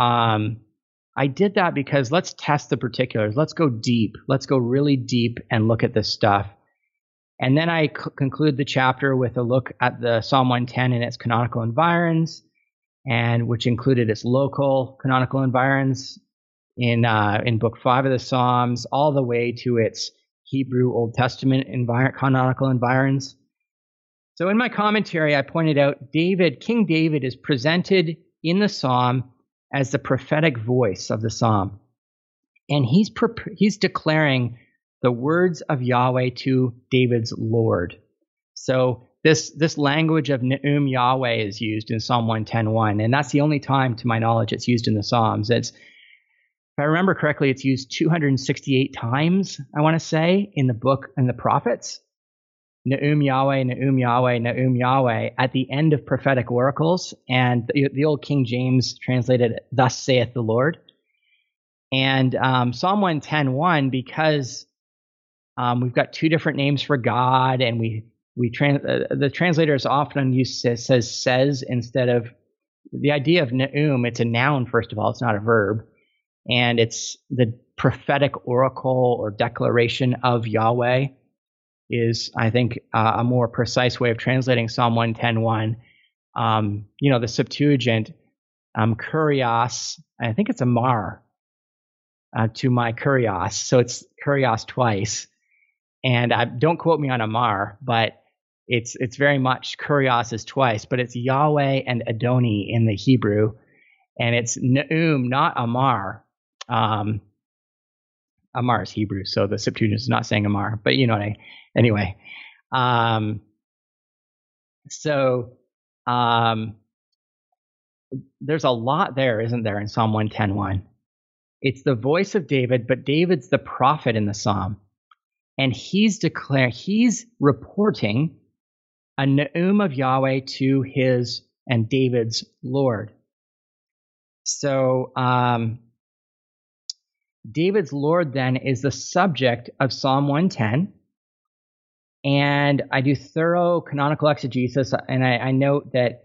I did that because let's test the particulars. Let's go deep. Let's go really deep and look at this stuff. And then I conclude the chapter with a look at the Psalm 110 and its canonical environs, and which included its local canonical environs in Book 5 of the Psalms, all the way to its Hebrew Old Testament canonical environs. So in my commentary, I pointed out King David is presented in the psalm as the prophetic voice of the psalm. And he's declaring the words of Yahweh to David's Lord. So this language of Ne'um Yahweh is used in Psalm 110:1, and that's the only time, to my knowledge, it's used in the Psalms. If I remember correctly, it's used 268 times, I want to say, in the book and the prophets. Ne'um Yahweh, Ne'um Yahweh, Ne'um Yahweh, at the end of prophetic oracles. And the old King James translated, "Thus saith the Lord." And Psalm 110:1, because we've got 2 different names for God, and the translators often says instead of the idea of Ne'um. It's a noun, first of all. It's not a verb. And it's the prophetic oracle or declaration of Yahweh is, I think, a more precise way of translating Psalm 110:1. The Septuagint, kurios, I think it's amar, to my kurios. So it's kurios twice. And don't quote me on amar, but it's very much kurios is twice, but it's Yahweh and Adoni in the Hebrew. And it's Ne'um, not amar. Amar is Hebrew, so the Septuagint is not saying amar, but you know what anyway. There's a lot there, isn't there, in Psalm 110:1? It's the voice of David, but David's the prophet in the psalm. And he's reporting a Ne'um of Yahweh to his and David's Lord. So David's Lord then is the subject of Psalm 110. And I do thorough canonical exegesis, and I note that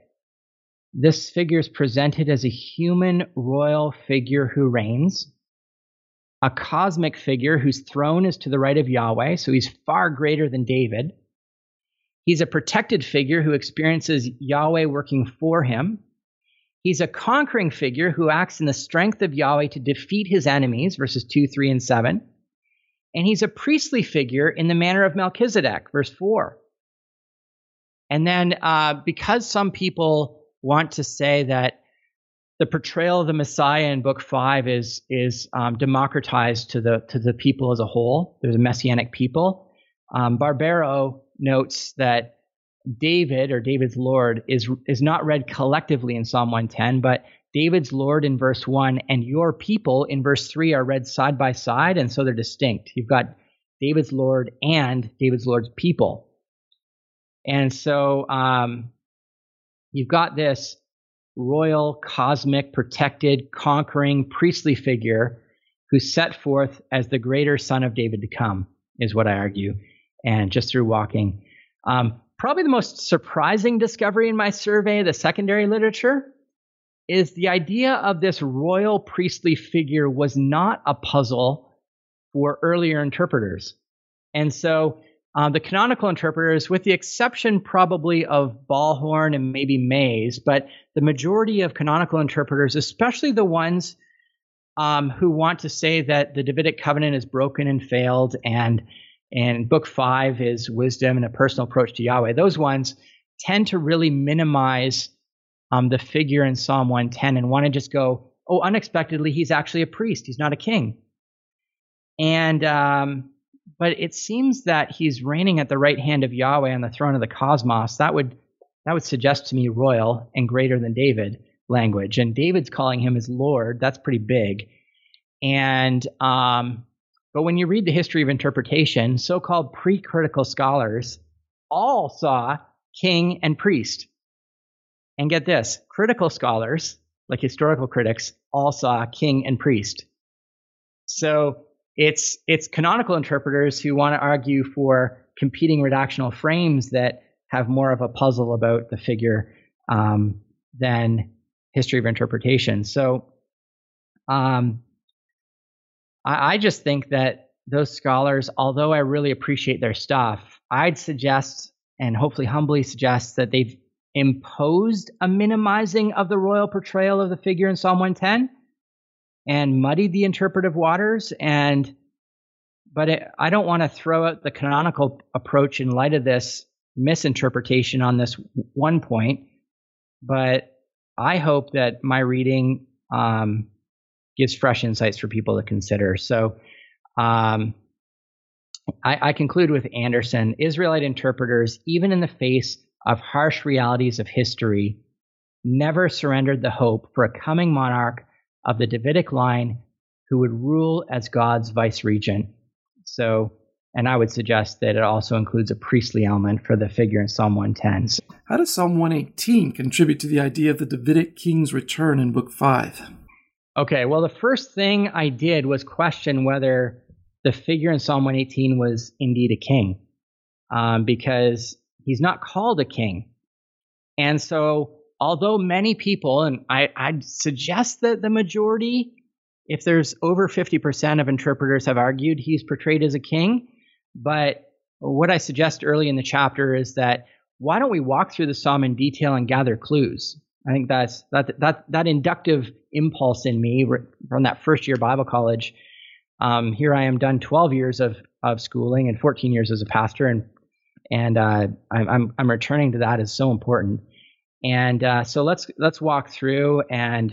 this figure is presented as a human royal figure who reigns. a cosmic figure whose throne is to the right of Yahweh, so he's far greater than David. He's a protected figure who experiences Yahweh working for him. He's a conquering figure who acts in the strength of Yahweh to defeat his enemies, verses 2, 3, and 7. And he's a priestly figure in the manner of Melchizedek, verse 4. And then because some people want to say that the portrayal of the Messiah in Book 5 is democratized to the people as a whole, there's a messianic people, Barbero notes that David, or David's Lord, is not read collectively in Psalm 110, but David's Lord in verse 1 and your people in verse 3 are read side by side, and so they're distinct. You've got David's Lord and David's Lord's people. And so you've got this royal, cosmic, protected, conquering, priestly figure who's set forth as the greater son of David to come, is what I argue, and just through walking. Probably the most surprising discovery in my survey of the secondary literature is the idea of this royal priestly figure was not a puzzle for earlier interpreters. And so the canonical interpreters, with the exception probably of Ballhorn and maybe Mays, but the majority of canonical interpreters, especially the ones who want to say that the Davidic covenant is broken and failed and Book 5 is wisdom and a personal approach to Yahweh, those ones tend to really minimize the figure in Psalm 110 and want to just go, oh, unexpectedly, he's actually a priest. He's not a king. And but it seems that he's reigning at the right hand of Yahweh on the throne of the cosmos. That would suggest to me royal and greater than David language. And David's calling him his Lord. That's pretty big. And but when you read the history of interpretation, so-called pre-critical scholars all saw king and priest. And get this, critical scholars, like historical critics, all saw king and priest. So it's canonical interpreters who want to argue for competing redactional frames that have more of a puzzle about the figure than history of interpretation. So I just think that those scholars, although I really appreciate their stuff, I'd suggest, and hopefully humbly suggest, that they've imposed a minimizing of the royal portrayal of the figure in Psalm 110 and muddied the interpretive waters. But I don't want to throw out the canonical approach in light of this misinterpretation on this one point, but I hope that my reading gives fresh insights for people to consider. So I conclude with Anderson. Israelite interpreters, even in the face of harsh realities of history, never surrendered the hope for a coming monarch of the Davidic line who would rule as God's vice-regent. So, and I would suggest that it also includes a priestly element for the figure in Psalm 110. How does Psalm 118 contribute to the idea of the Davidic king's return in Book 5? Okay, well, the first thing I did was question whether the figure in Psalm 118 was indeed a king, because he's not called a king. And so, although many people, and I'd suggest that the majority, if there's over 50% of interpreters have argued he's portrayed as a king, but what I suggest early in the chapter is that why don't we walk through the psalm in detail and gather clues? I think that inductive impulse in me from that first year Bible college. Here I am, done 12 years of schooling and 14 years as a pastor, and I'm returning to that is so important. And so let's walk through, and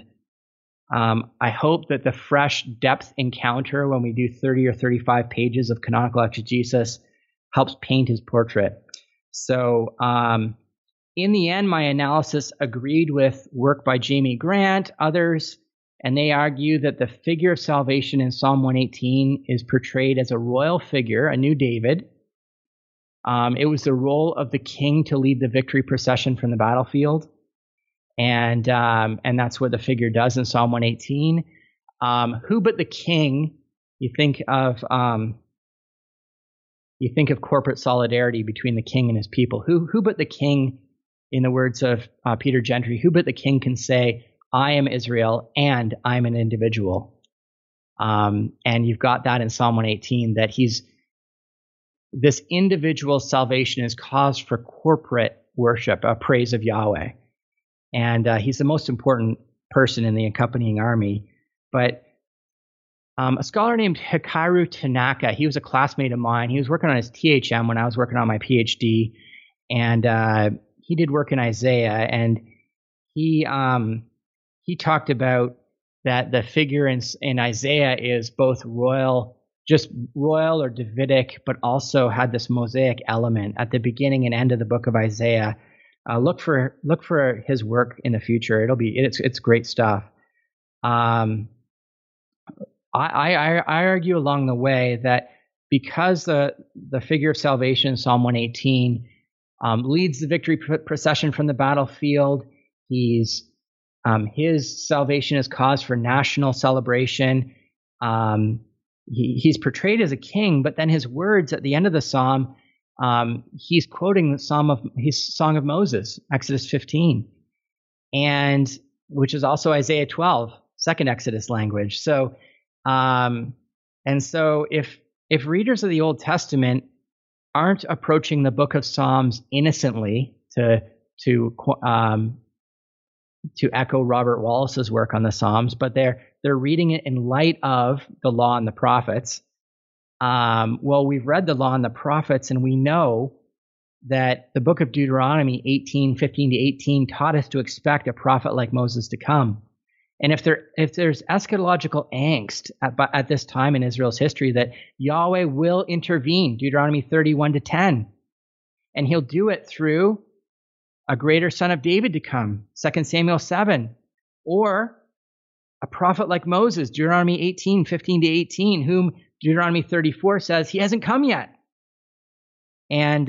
I hope that the fresh depth encounter when we do 30 or 35 pages of canonical exegesis helps paint his portrait. So in the end, my analysis agreed with work by Jamie Grant, others, and they argue that the figure of salvation in Psalm 118 is portrayed as a royal figure, a new David. It was the role of the king to lead the victory procession from the battlefield. And that's what the figure does in Psalm 118. Who but the king? You think of corporate solidarity between the king and his people. Who but the king, in the words of Peter Gentry, who but the king can say, "I am Israel and I'm an individual." And you've got that in Psalm 118, that this individual salvation is cause for corporate worship, a praise of Yahweh. And he's the most important person in the accompanying army. But a scholar named Hikaru Tanaka, he was a classmate of mine. He was working on his THM when I was working on my PhD. And he did work in Isaiah. And he talked about that the figure in Isaiah is both royal or Davidic, but also had this Mosaic element at the beginning and end of the book of Isaiah. Look for his work in the future. It's great stuff. I argue along the way that because the figure of salvation, Psalm 118, leads the victory procession from the battlefield, his salvation is cause for national celebration. He's portrayed as a king, but then his words at the end of the psalm, he's quoting his Song of Moses, Exodus 15, and which is also Isaiah 12, second Exodus language. So, if readers of the Old Testament aren't approaching the book of Psalms innocently to echo Robert Wallace's work on the Psalms, but they're reading it in light of the law and the prophets. Well, we've read the law and the prophets, and we know that the book of Deuteronomy 18:15-18 taught us to expect a prophet like Moses to come. And if there's eschatological angst at this time in Israel's history, that Yahweh will intervene, Deuteronomy 31:10, and he'll do it through a greater son of David to come, 2 Samuel 7, or a prophet like Moses, Deuteronomy 18:15-18, whom Deuteronomy 34 says he hasn't come yet. And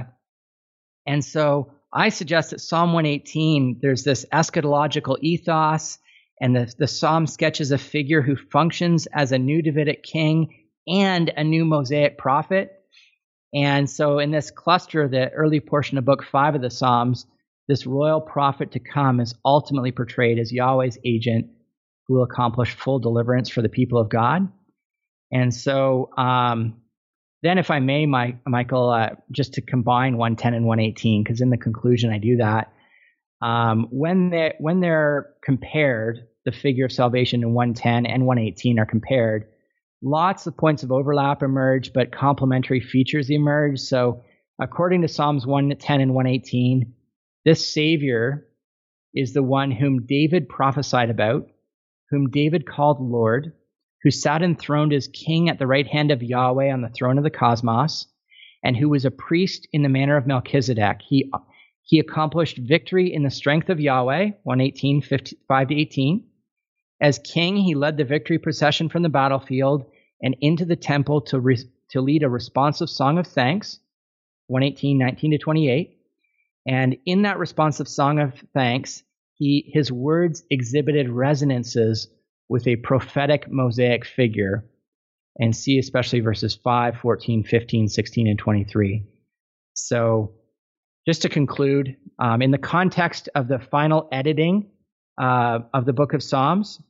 so I suggest that Psalm 118, there's this eschatological ethos, and the psalm sketches a figure who functions as a new Davidic king and a new Mosaic prophet. And so in this cluster, the early portion of book 5 of the Psalms, this royal prophet to come is ultimately portrayed as Yahweh's agent who will accomplish full deliverance for the people of God. And so then if I may, Michael, just to combine 110 and 118, because in the conclusion I do that, when they're compared, the figure of salvation in 110 and 118 are compared, lots of points of overlap emerge, but complementary features emerge. So according to Psalms 110 and 118, this Savior is the one whom David prophesied about, whom David called Lord, who sat enthroned as king at the right hand of Yahweh on the throne of the cosmos, and who was a priest in the manner of Melchizedek. He accomplished victory in the strength of Yahweh, 118, 5-18. As king, he led the victory procession from the battlefield and into the temple to lead a responsive song of thanks, 118, 19-28. And in that responsive song of thanks, his words exhibited resonances with a prophetic Mosaic figure. And see especially verses 5, 14, 15, 16, and 23. So just to conclude, in the context of the final editing of the book of Psalms,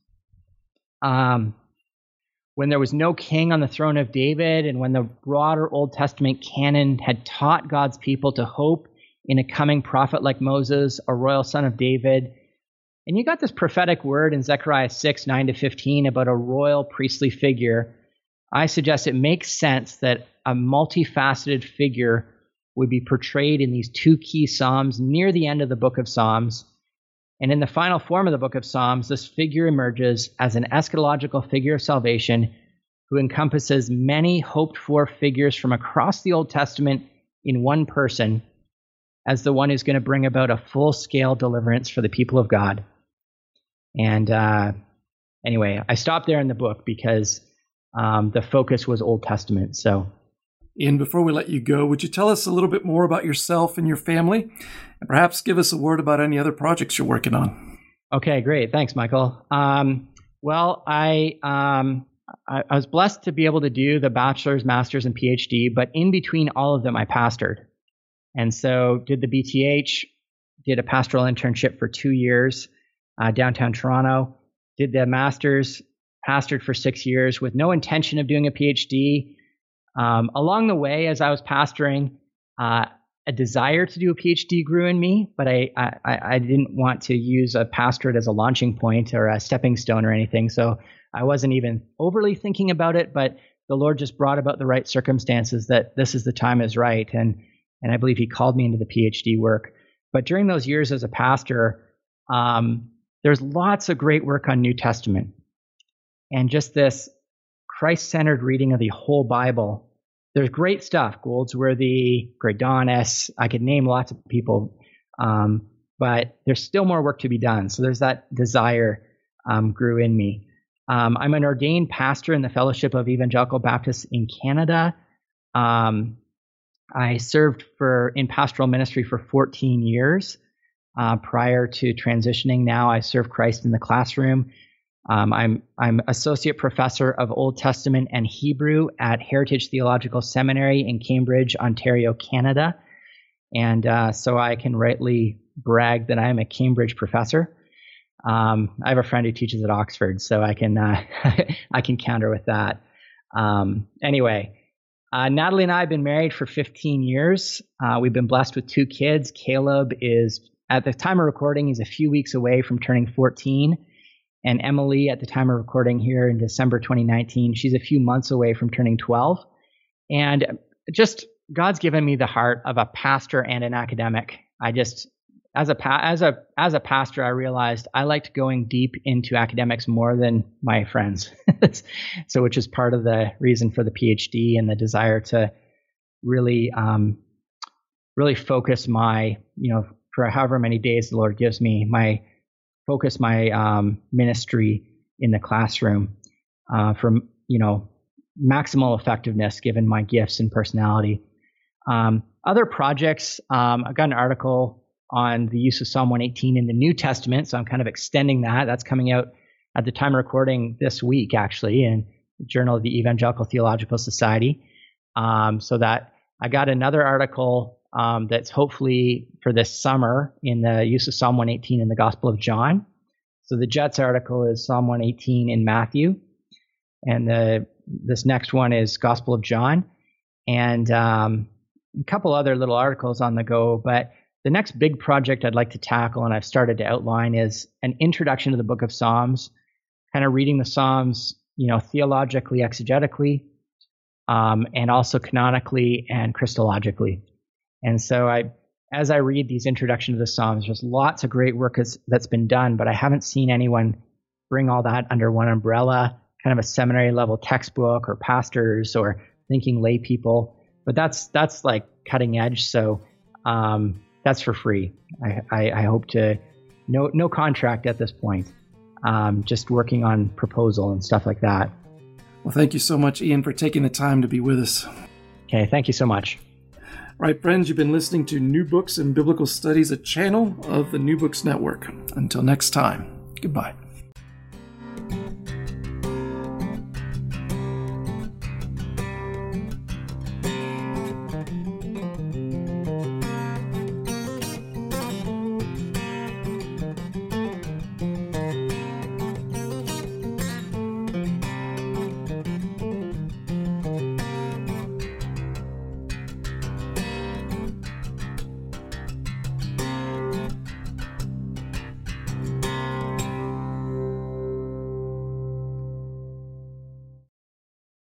when there was no king on the throne of David, and when the broader Old Testament canon had taught God's people to hope in a coming prophet like Moses, a royal son of David, and you got this prophetic word in Zechariah 6, 9-15 about a royal priestly figure, I suggest it makes sense that a multifaceted figure would be portrayed in these two key Psalms near the end of the book of Psalms. And in the final form of the book of Psalms, this figure emerges as an eschatological figure of salvation who encompasses many hoped-for figures from across the Old Testament in one person as the one who's going to bring about a full-scale deliverance for the people of God. And anyway, I stopped there in the book because the focus was Old Testament. So, Ian, before we let you go, would you tell us a little bit more about yourself and your family, and perhaps give us a word about any other projects you're working on? Okay, great. Thanks, Michael. Well, I was blessed to be able to do the bachelor's, master's, and PhD, but in between all of them, I pastored. And so did the BTH, did a pastoral internship for 2 years, downtown Toronto, did the master's pastored for 6 years with no intention of doing a PhD. Along the way, as I was pastoring, a desire to do a PhD grew in me, but I didn't want to use a pastorate as a launching point or a stepping stone or anything. So I wasn't even overly thinking about it, but the Lord just brought about the right circumstances that this is the time is right. And I believe he called me into the PhD work. But during those years as a pastor, there's lots of great work on New Testament and just this Christ-centered reading of the whole Bible. There's great stuff, Goldsworthy, Gradonis. I could name lots of people, but there's still more work to be done. So there's that desire grew in me. I'm an ordained pastor in the Fellowship of Evangelical Baptists in Canada. I served in pastoral ministry for 14 years prior to transitioning. Now I serve Christ in the classroom. I'm associate professor of Old Testament and Hebrew at Heritage Theological Seminary in Cambridge, Ontario, Canada. And so I can rightly brag that I am a Cambridge professor. I have a friend who teaches at Oxford, so I can I can counter with that. Anyway, Natalie and I have been married for 15 years. We've been blessed with 2 kids. Caleb is, at the time of recording, he's a few weeks away from turning 14. And Emily, at the time of recording here in December 2019, she's a few months away from turning 12. And just God's given me the heart of a pastor and an academic. I just, as a pastor, I realized I liked going deep into academics more than my friends. So, which is part of the reason for the PhD and the desire to really, really focus my, for however many days the Lord gives me, my ministry in the classroom for maximal effectiveness given my gifts and personality. Other projects, I've got an article on the use of Psalm 118 in the New Testament, so I'm kind of extending that. That's coming out at the time of recording this week, actually, in the Journal of the Evangelical Theological Society. So that I got another article that's hopefully for this summer in the use of Psalm 118 in the Gospel of John. So the Jets article is Psalm 118 in Matthew, and this next one is Gospel of John, and a couple other little articles on the go. But the next big project I'd like to tackle, and I've started to outline, is an introduction to the book of Psalms, kind of reading the Psalms, theologically, exegetically, and also canonically and Christologically. And so as I read these introduction to the Psalms, there's lots of great work that's been done, but I haven't seen anyone bring all that under one umbrella, kind of a seminary level textbook or pastors or thinking lay people. But that's like cutting edge. So that's for free. I hope to, no contract at this point, just working on proposal and stuff like that. Well, thank you so much, Ian, for taking the time to be with us. Okay, thank you so much. Right, friends, you've been listening to New Books in Biblical Studies, a channel of the New Books Network. Until next time, goodbye.